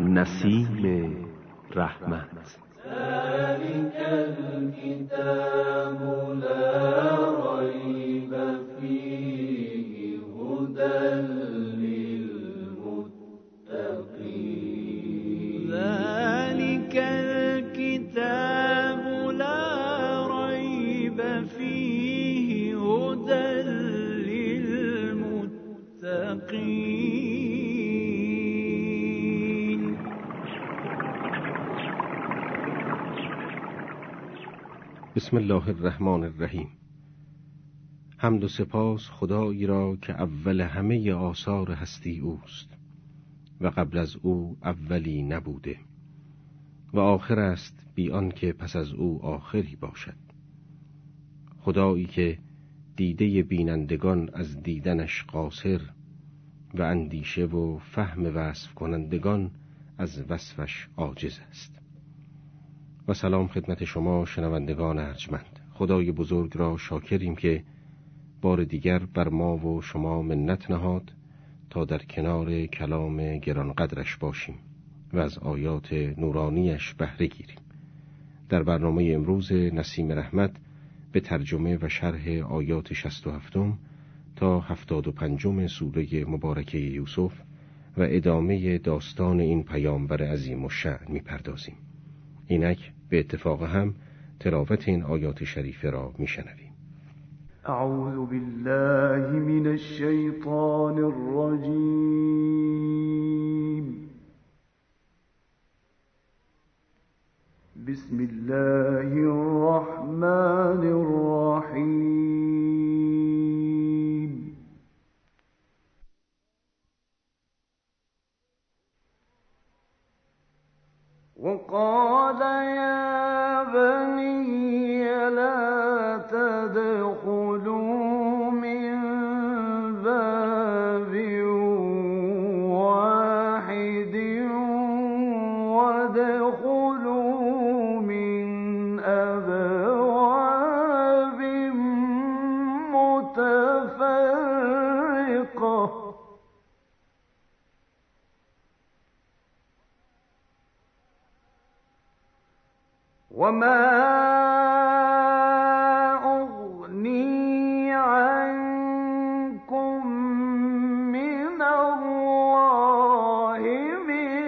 نسیم رحمت. ذلك الكتاب لا ريب فيه هدى للمتقين. ذلك الكتاب لا ريب فيه هدى للمتقين. بسم الله الرحمن الرحیم. حمد و سپاس خدایی را که اول همه آثار هستی اوست و قبل از او اولی نبوده و آخر است بی آنکه پس از او آخری باشد. خدایی که دیده بینندگان از دیدنش قاصر و اندیشه و فهم وصف کنندگان از وصفش عاجز است. و سلام خدمت شما شنوندگان ارجمند. خدای بزرگ را شاکریم که بار دیگر بر ما و شما منت نهاد تا در کنار کلام گرانقدرش باشیم و از آیات نورانیش بهره گیریم. در برنامه امروز نسیم رحمت به ترجمه و شرح آیات 67 تا 75 سوره مبارکه یوسف و ادامه داستان این پیامبر عظیم الشأن می‌پردازیم. اینک به اتفاق هم تلاوت این آیات شریفه را میشنویم. اعوذ بالله من الشیطان الرجیم. بسم الله الرحمن الرحیم. وقال يا بني لا تدخلوا من باب واحد وادخلوا من أبواب متفرقة وما أغني عنكم من الله من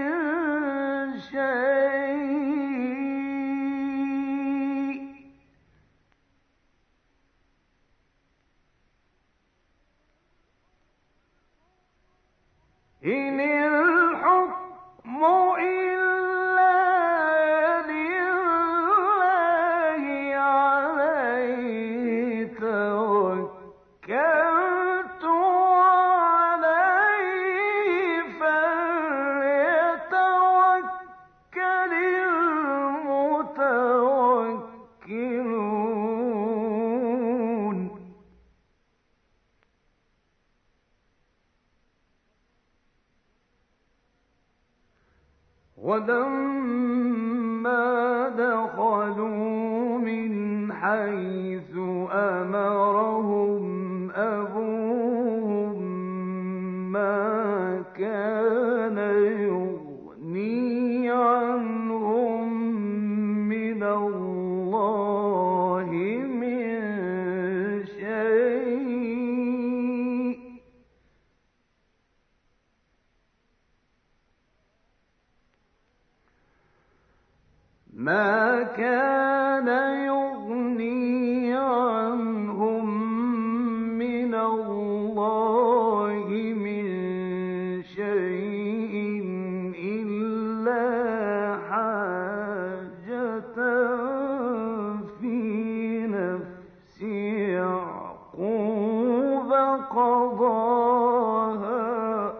شيء إن الحكم ولما دخلوا من حيث أمرهم أبوهم ما كان يغني عنهم من الله من شيء ما كان يغني عنهم من الله من شيء إلا حاجة في نفس يعقوب قضاها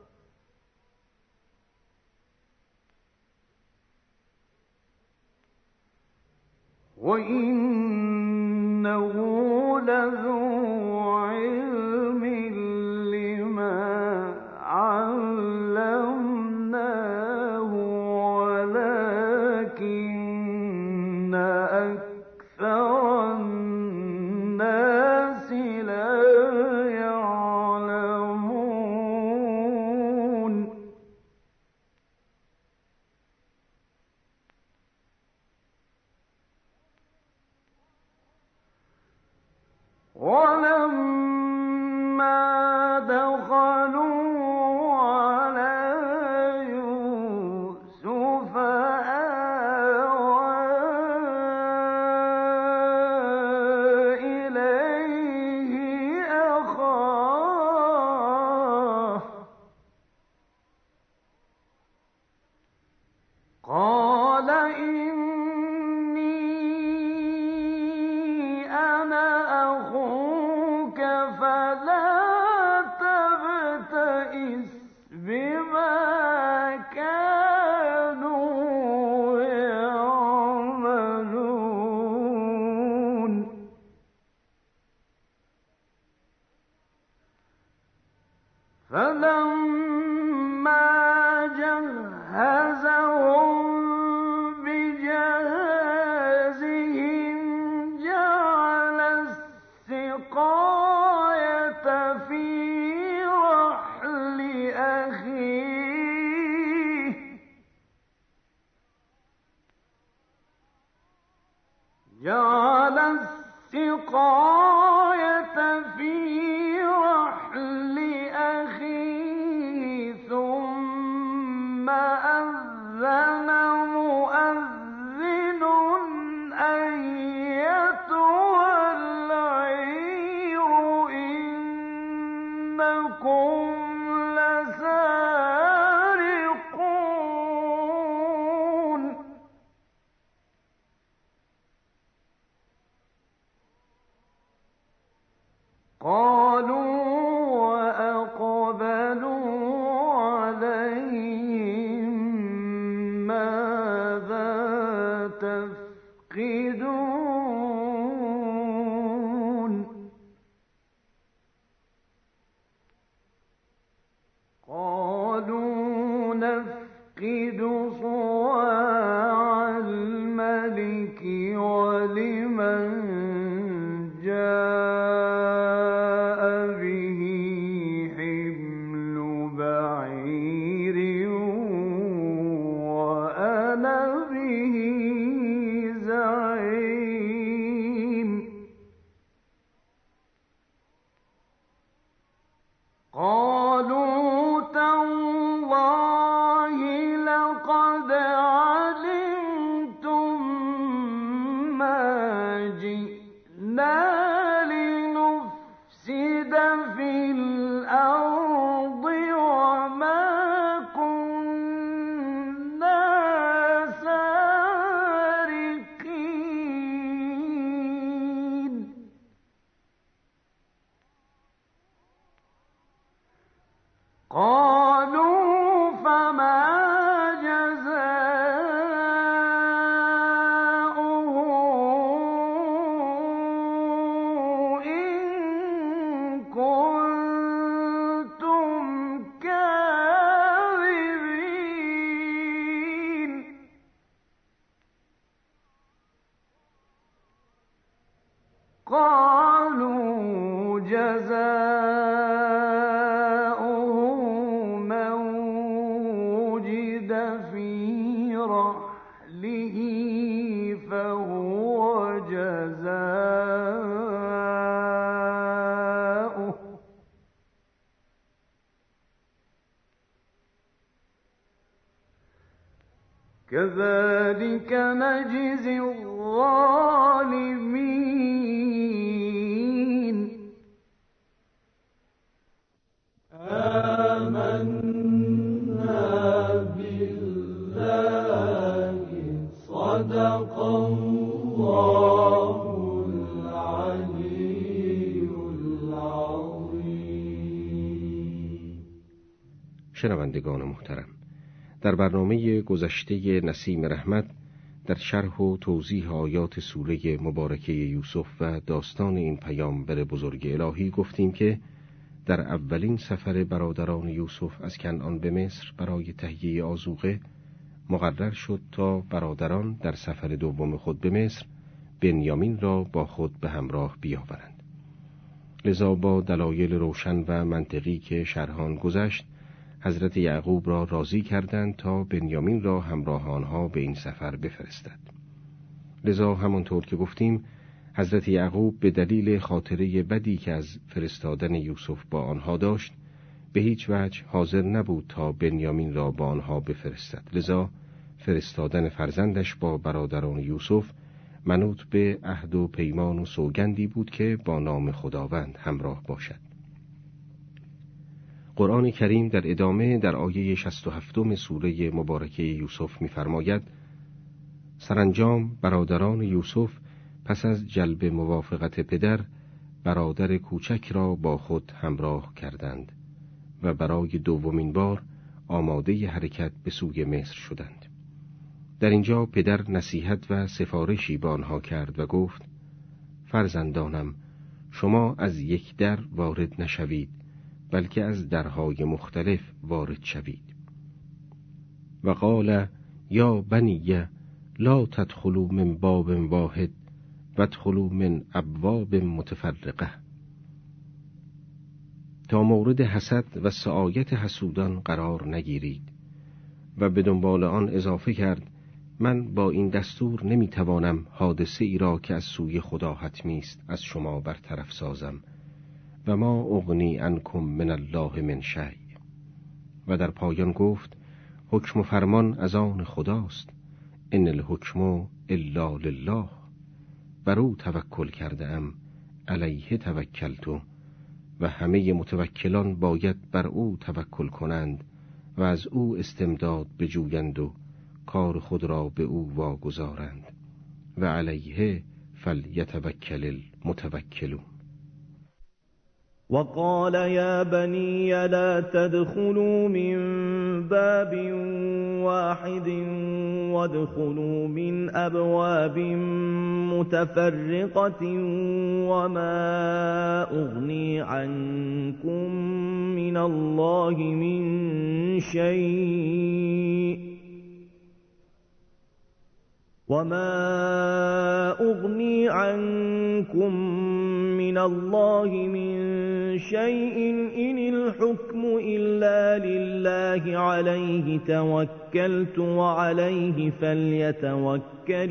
وإنه لذو علم لما علمناه ولكن أكثر الناس لا يعلمون. فلما جهزهم بجهازهم جعل السقاية في رحل أخيه ثم أذن مؤذن أيتها العير إنكم لسارقون قالوا وأقبلوا عليهم ماذا تفقدون قالوا نفقد صواع الملك ولمن جاء به حمل بعير وأنا به زعيم قالوا تالله لقد علمتم ما جئنا لنفسد في الأرض وما كنا سارقين قالوا فما جزاؤه إن كنتم كاذبين قالوا جزاؤه من وجد في رحله فهو جزاؤه كذلك نجزي الظالمين آمنا بالله صدق الله العلي العظيم. شنوندگان محترم، در برنامه گذشته نسیم رحمت در شرح و توضیح آیات سوره مبارکه یوسف و داستان این پیامبر بزرگ الهی گفتیم که در اولین سفر برادران یوسف از کنعان به مصر برای تهیه آذوقه مقرر شد تا برادران در سفر دوم خود به مصر بنیامین را با خود به همراه بیاورند. لذا با دلایل روشن و منطقی که شرحان گذشت حضرت یعقوب را راضی کردند تا بنیامین را همراه آنها به این سفر بفرستد. لذا همانطور که گفتیم حضرت یعقوب به دلیل خاطره بدی که از فرستادن یوسف با آنها داشت به هیچ وجه حاضر نبود تا بنیامین را با آنها بفرستد. لذا فرستادن فرزندش با برادران یوسف منوط به عهد و پیمان و سوگندی بود که با نام خداوند همراه باشد. قرآن کریم در ادامه در آیه 67 سوره مبارکه یوسف می‌فرماید: سرانجام برادران یوسف پس از جلب موافقت پدر برادر کوچک را با خود همراه کردند و برای دومین بار آماده حرکت به سوی مصر شدند. در اینجا پدر نصیحت و سفارشی به آنها کرد و گفت: فرزندانم، شما از یک در وارد نشوید، بلکه از درهای مختلف وارد شوید. و قال یا بنی لا تدخلوا من باب واحد وادخلوا من ابواب متفرقه. تا مورد حسد و سعایت حسودان قرار نگیرید. و به دنبال آن اضافه کرد من با این دستور نمیتوانم حادثه ای را که از سوی خدا حتمی است از شما برطرف سازم و ما اغنی عنکم من الله من شیء. و در پایان گفت حکم و فرمان از آن خداست، ان الحکم الا لله. بر او توکل کرده ام، علیه توکلت. و همه متوکلان باید بر او توکل کنند و از او استمداد بجویند و کار خود را به او واگذارند. و علیه فلیتوکل المتوکلون. وقال يا بني لا تدخلوا من باب واحد وادخلوا من أبواب متفرقة وما أغني عنكم من الله من شيء من الله من شيء إن الحكم إلا لله عليه توكلت وعليه فليتوكل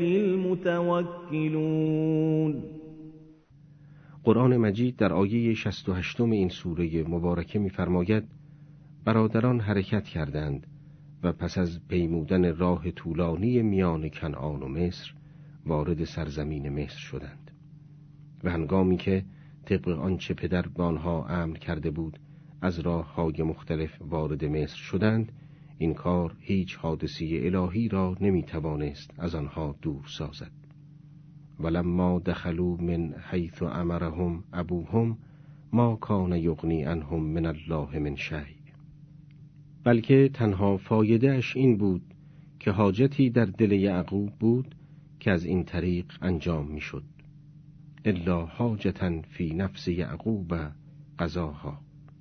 المتوكلون. قرآن مجید در آیه 68 این سوره مبارکه می‌فرماید برادران حرکت کردند و پس از پیمودن راه طولانی میان کنعان و مصر وارد سرزمین مصر شدند. و هنگامی که طبق آنچه پدر به آنها امر کرده بود از راه‌های مختلف وارد مصر شدند، این کار هیچ حادثه الهی را نمی‌توانست از آنها دور سازد. ولما دخلوا من حیث امرهم ابوهم ما کان یغنی عنهم من الله من شیء. بلکه تنها فایده اش این بود که حاجتی در دل یعقوب بود که از این طریق انجام میشد. الا حاجتاً فی نفس یعقوب قضاها.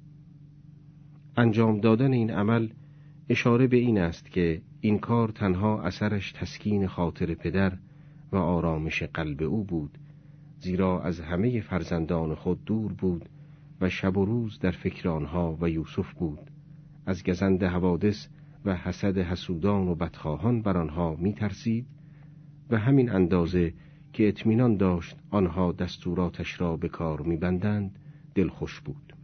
انجام دادن این عمل اشاره به این است که این کار تنها اثرش تسکین خاطر پدر و آرامش قلب او بود، زیرا از همه فرزندان خود دور بود و شب و روز در فکر آنها و یوسف بود. از گزند حوادث و حسد حسودان و بدخواهان بر آنها می‌ترسید و همین اندازه که اطمینان داشت آنها دستوراتش را به کار می‌بندند دلخوش بود.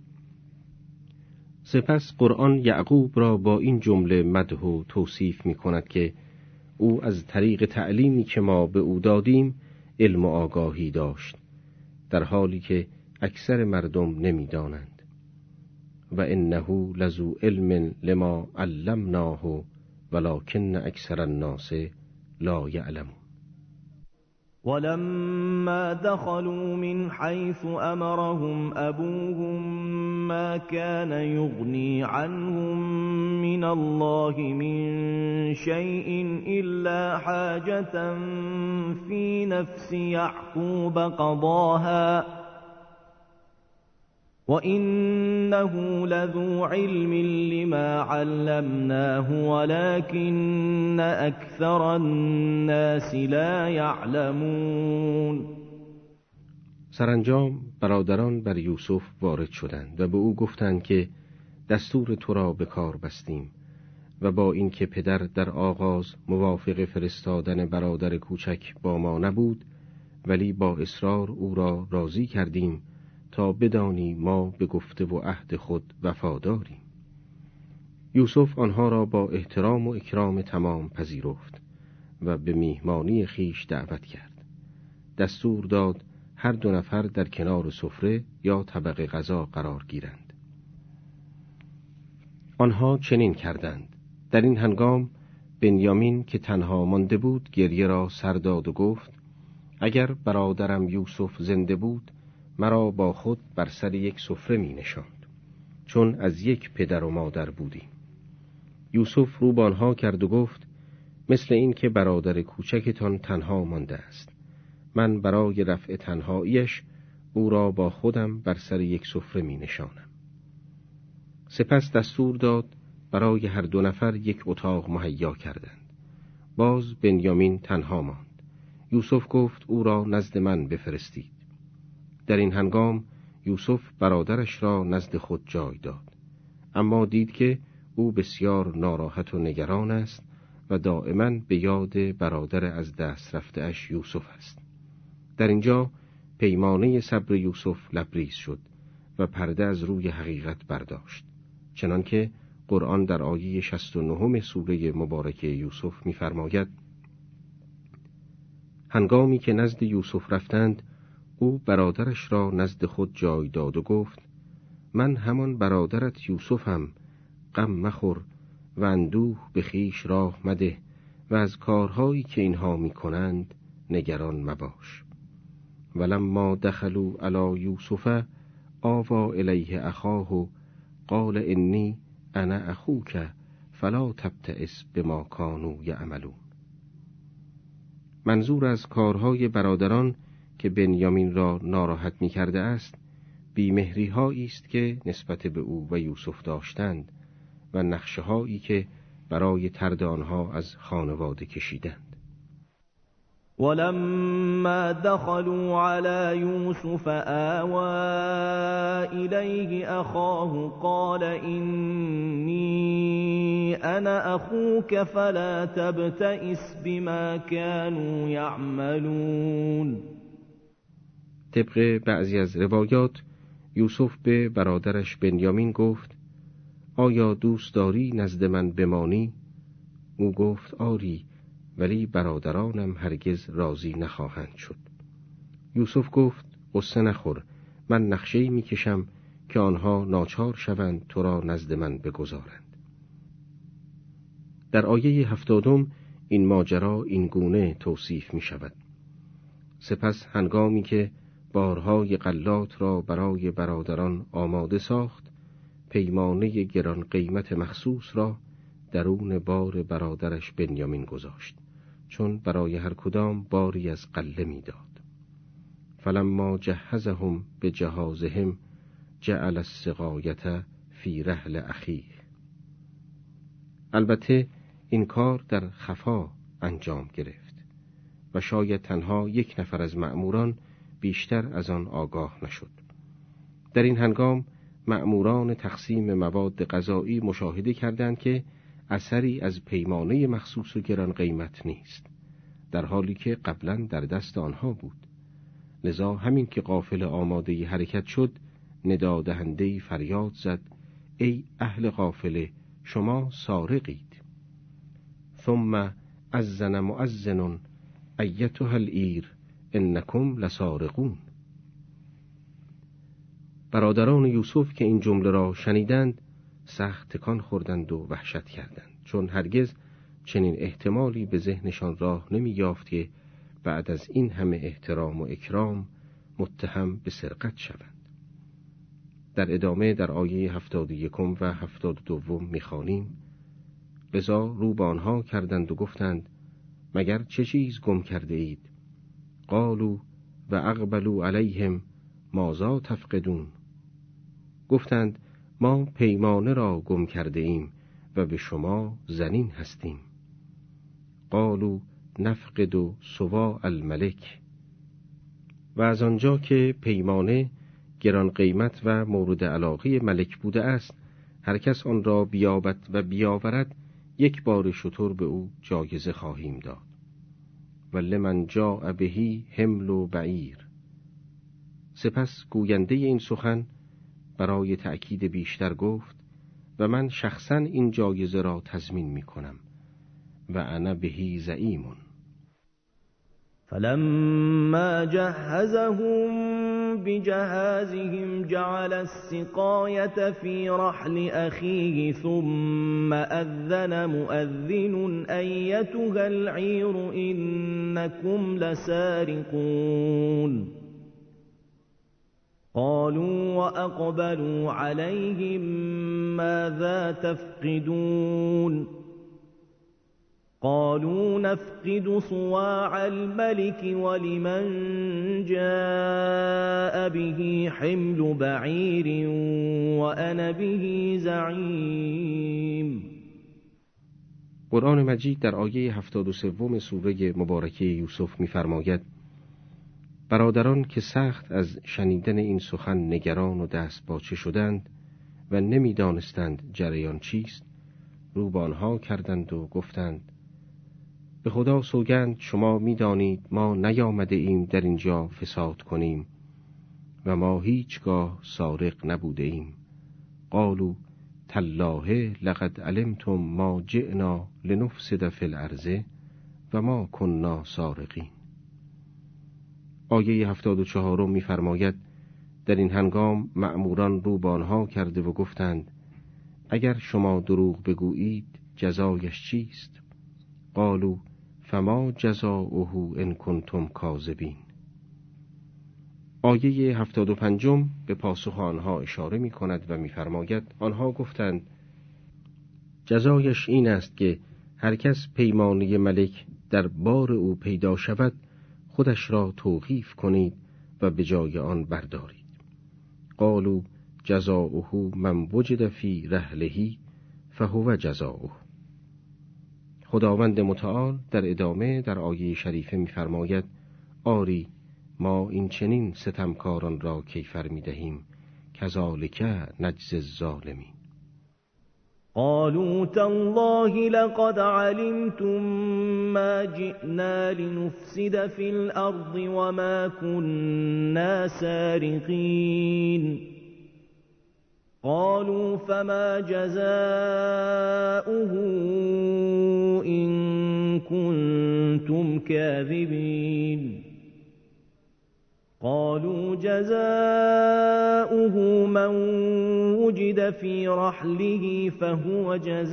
سپس قرآن یعقوب را با این جمله مدح و توصیف می‌کند که او از طریق تعلیمی که ما به او دادیم علم و آگاهی داشت، در حالی که اکثر مردم نمی‌دانند. و انه لذو علم لما علمناه ولکن اکثر الناس لا یعلمون. ولما دخلوا من حيث أمرهم أبوهم ما كان يغني عنهم من الله من شيء إلا حاجة في نفس يعقوب قضاها وإنه لذو علم لما علمناه ولكن أكثر الناس لا يعلمون. سرانجام برادران بر یوسف وارد شدند و به او گفتند که دستور تو را به کار بستیم و با اینکه پدر در آغاز موافق فرستادن برادر کوچک با ما نبود، ولی با اصرار او را راضی کردیم تا بدانی ما به گفته و عهد خود وفاداریم. یوسف آنها را با احترام و اکرام تمام پذیرفت و به میهمانی خیش دعوت کرد. دستور داد هر دو نفر در کنار سفره یا طبق غذا قرار گیرند. آنها چنین کردند. در این هنگام بنیامین که تنها مانده بود گریه را سر داد و گفت اگر برادرم یوسف زنده بود مرا با خود بر سر یک سفره می نشاند، چون از یک پدر و مادر بودیم. یوسف رو به آنها کرد و گفت مثل این که برادر کوچکتان تنها مانده است، من برای رفع تنهاییش او را با خودم بر سر یک سفره می نشانم. سپس دستور داد برای هر دو نفر یک اتاق مهیا کردند. باز بنیامین تنها ماند. یوسف گفت او را نزد من بفرستید. در این هنگام یوسف برادرش را نزد خود جای داد، اما دید که او بسیار ناراحت و نگران است و دائما به یاد برادر از دست رفته اش یوسف است. در اینجا پیمانه صبر یوسف لبریز شد و پرده از روی حقیقت برداشت، چنانکه قرآن در آیه 69 سوره مبارکه یوسف می‌فرماید: هنگامی که نزد یوسف رفتند، او برادرش را نزد خود جای داد و گفت: من همان برادرت یوسفم، غم مخور و اندوه به خویش راه مده و از کارهایی که اینها می‌کنند نگران مباش. ولما دخلوا علی یوسف آوی الیه اخاه قال انی انا اخوک فلا تبتئس بما کانوا یعملون. منظور از کارهای برادران که بنیامین را ناراحت می‌کرده است، بی‌مهری‌هایی است که نسبت به او و یوسف داشتند و نقشه‌هایی که برای طرد آنها از خانواده کشیدند. ولما دخلوا على يوسف آوى إليه أخاه قال إني أنا أخوك فلا تبتئس بما كانوا يعملون. طبق بعضی از روایات یوسف به برادرش بنیامین گفت: آیا دوست داری نزد من بمانی؟ او گفت: آری، ولی برادرانم هرگز راضی نخواهند شد. یوسف گفت: غصه نخور، من نقشه‌ای می‌کشم که آنها ناچار شوند تو را نزد من بگذارند. در آیه 70 این ماجرا این گونه توصیف می‌شود: سپس هنگامی که بارهای غلات را برای برادران آماده ساخت، پیمانه گران قیمت مخصوص را درون بار برادرش بنیامین گذاشت، چون برای هر کدام باری از غله می‌داد. فلما جهزهم بجهازهم جعل السقایة فی رحل اخیه. البته این کار در خفا انجام گرفت و شاید تنها یک نفر از مأموران بیشتر از آن آگاه نشد. در این هنگام مأموران تقسیم مواد غذایی مشاهده کردند که اثری از پیمانه مخصوص و گران قیمت نیست، در حالی که قبلا در دست آنها بود. لذا همین که قافله آماده حرکت شد، ندادهنده‌ای فریاد زد: ای اهل قافله، شما سارقید. ثم اذن مؤذن ایتها العیر انکم لسارقون. برادران یوسف که این جمله را شنیدند سخت تکان خوردند و وحشت کردند، چون هرگز چنین احتمالی به ذهنشان راه نمی یافت که بعد از این همه احترام و اکرام متهم به سرقت شوند. در ادامه در آیه 71 و 72 می‌خوانیم: لذا رو به آنها کردند و گفتند: مگر چه چیز گم کرده اید؟ قالوا و اقبلوا علیهم ماذا تفقدون. گفتند: ما پیمانه را گم کرده ایم و به شما زنین هستیم. قالوا نفقد صواع الملک. و از آنجا که پیمانه گران قیمت و مورد علاقه ملک بوده است، هر کس آن را بیابد و بیاورد یک بار شتر به او جایزه خواهیم داد. و لمن جاء به حمل و بعیر. سپس گوینده این سخن برای تأکید بیشتر گفت: و من شخصا این جایزه را تضمین می کنم و انا بهی زعیم. فلما جهزهم بجهازهم جعل السقاية في رحل أخيه ثم أذن مؤذن أيتها العير إنكم لسارقون. قالوا وأقبلوا عليهم ماذا تفقدون. قالوا نفقد صواع الملك ولمن جاء به حمل بعير وأنا به زعيم. قرآن مجید در آیه 73 سوره مبارکه یوسف می‌فرماید: برادران که سخت از شنیدن این سخن نگران و دست باچه شدند و نمی‌دانستند جریان چیست، رو به آنها کردند و گفتند: به خدا سوگند شما می‌دانید ما نیامده ایم در اینجا فساد کنیم و ما هیچگاه سارق نبوده ایم. قالوا تالله لقد علمتم ما جئنا لنفسد فی الارض و ما كنا سارقین. آیه 74 می‌فرماید: در این هنگام مأموران رو به آنها کرده و گفتند: اگر شما دروغ بگویید جزایش چیست؟ قالوا فما جزاؤه ان کنتم کاذبین. آیه 75 به پاسخ آنها اشاره می کند و می فرماید: آنها گفتند: جزایش این است که هر کس پیمانه ملک در بار او پیدا شود خودش را توقیف کنید و به جای آن بردارید. قالوا جزاؤه من وجد فی رحله فهو جزاؤه. خداوند متعال در ادامه در آیه شریفه می‌فرماید: آری ما این چنین ستمکاران را کیفر می‌دهیم، کذالک نجزی الظالمین. قالوا تالله لقد علمتم ما جئنا لنفسد في الأرض وما كنا سارقين. قالوا فما جزاؤه إن كنتم كاذبين. قالوا جزاؤه من وجد في رحله فهو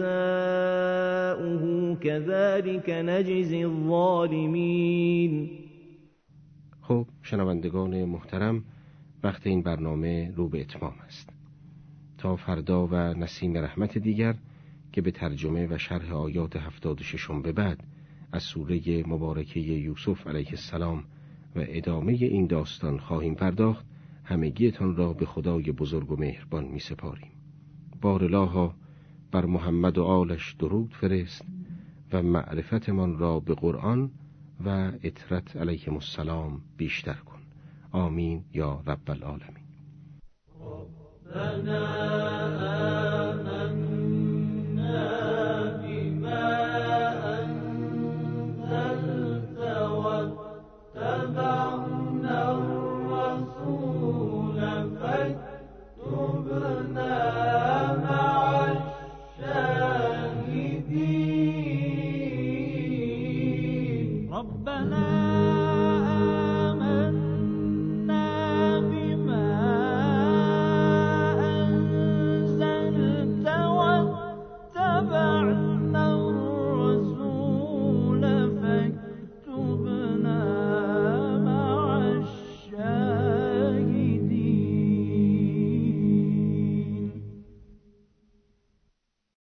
جزاؤه كذلك نجزي الظالمين. خب شنوندگان محترم، وقت این برنامه رو به اتمام است. تا فردا و نسیم رحمت دیگر که به ترجمه و شرح آیات 76 به بعد از سوره مبارکه یوسف علیه السلام و ادامه این داستان خواهیم پرداخت، همگیتان را به خدای بزرگ و مهربان می سپاریم. بارالله بر محمد و آلش درود فرست و معرفتمان را به قرآن و اطرت علیهم السلام بیشتر کن. آمین یا رب العالمین. ربنا